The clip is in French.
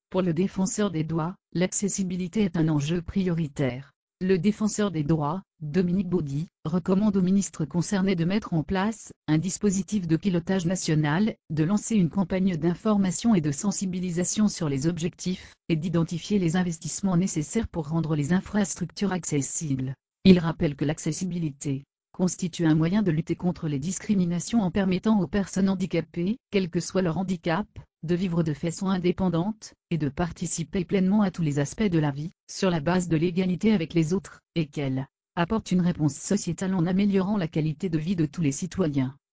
Pour le défenseur des droits, l'accessibilité est un enjeu prioritaire. Le défenseur des droits, Dominique Baudie, recommande aux ministres concernés de mettre en place un dispositif de pilotage national, de lancer une campagne d'information et de sensibilisation sur les objectifs, et d'identifier les investissements nécessaires pour rendre les infrastructures accessibles. Il rappelle que l'accessibilité constitue un moyen de lutter contre les discriminations en permettant aux personnes handicapées, quel que soit leur handicap, de vivre de façon indépendante, et de participer pleinement à tous les aspects de la vie, sur la base de l'égalité avec les autres, et qu'elle apporte une réponse sociétale en améliorant la qualité de vie de tous les citoyens.